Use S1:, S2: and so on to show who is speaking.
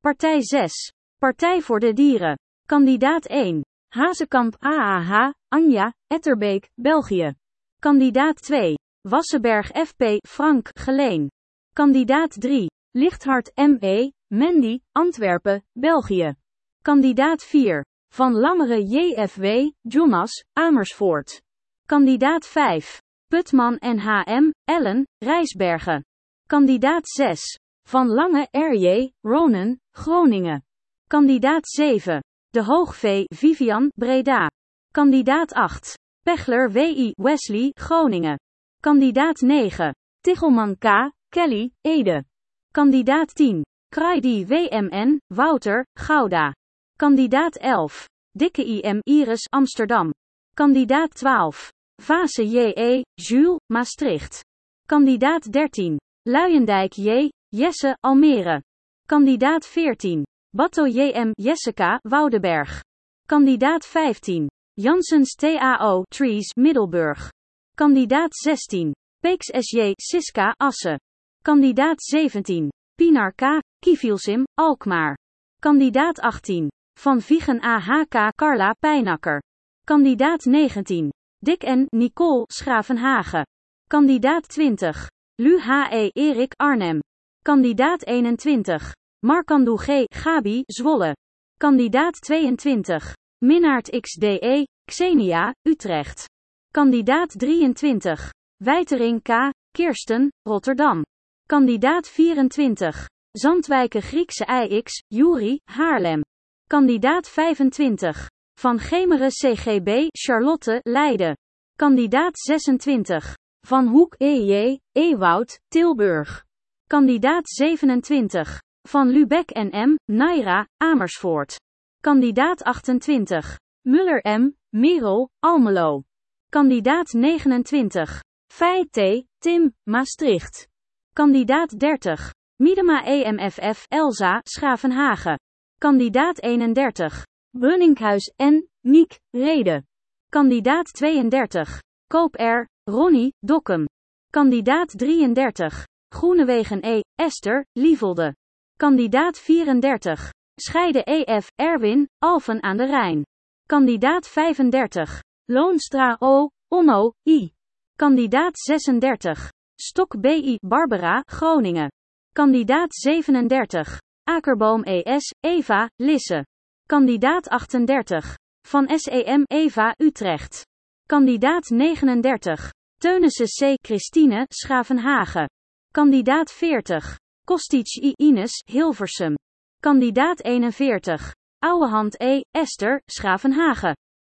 S1: Partij 6. Partij voor de Dieren. Kandidaat 1. Hazekamp AAH, Anja, Etterbeek, België. Kandidaat 2. Wassenberg FP, Frank, Geleen. Kandidaat 3. Lichthart ME, Mandy, Antwerpen, België. Kandidaat 4. Van Lammeren JFW, Jonas, Amersfoort. Kandidaat 5. Putman NHM, Ellen, Rijsbergen. Kandidaat 6. Van Lange RJ, Ronen, Groningen. Kandidaat 7. De Hoogvee Vivian, Breda. Kandidaat 8. Pechler WI, Wesley, Groningen. Kandidaat 9. Tichelman K, Kelly, Ede. Kandidaat 10. Kraidi WMN, Wouter, Gouda. Kandidaat 11. Dikke IM Iris, Amsterdam. Kandidaat 12. Vase JE, Jules, Maastricht. Kandidaat 13. Luijendijk J, Jesse, Almere. Kandidaat 14. Batto JM Jessica, Woudenberg. Kandidaat 15. Janssens TAO Trees, Middelburg. Kandidaat 16. Peeks SJ Siska, Assen. Kandidaat 17. Pinar K, Kivielsim, Alkmaar. Kandidaat 18. Van Viegen AHK Carla Pijnakker. Kandidaat 19. Dick N, Nicole Schravenhagen. Kandidaat 20. Lu HE Erik Arnhem. Kandidaat 21. Markandou G, Gabi, Zwolle. Kandidaat 22. Minnaert XDE, Xenia, Utrecht. Kandidaat 23. Wijtering K, Kirsten, Rotterdam. Kandidaat 24. Zandwijken Griekse IX, Juri, Haarlem. Kandidaat 25. Van Gemeren CGB, Charlotte, Leiden. Kandidaat 26. Van Hoek EJ, Ewoud, Tilburg. Kandidaat 27. Van Lubeck NM, Naira, Amersfoort. Kandidaat 28. Muller M, Merel, Almelo. Kandidaat 29. Fey T, Tim, Maastricht. Kandidaat 30. Miedema EMFF, Elza, Schavenhagen. Kandidaat 31. Brunninkhuis N, Niek, Rede. Kandidaat 32. Koop R, Ronnie, Dokkum. Kandidaat 33. Groenewegen E, Esther, Lievelde. Kandidaat 34. Scheide EF, Erwin, Alphen aan de Rijn. Kandidaat 35. Loonstra O, Onno, I. Kandidaat 36. Stok BI, Barbara, Groningen. Kandidaat 37. Akerboom ES, Eva, Lisse. Kandidaat 38. Van SEM, Eva, Utrecht. Kandidaat 39. Teunissen C, Christine, Schavenhagen. Kandidaat 40. Kostic I, Ines, Hilversum. Kandidaat 41. Ouwehand E, Esther, Schavenhagen.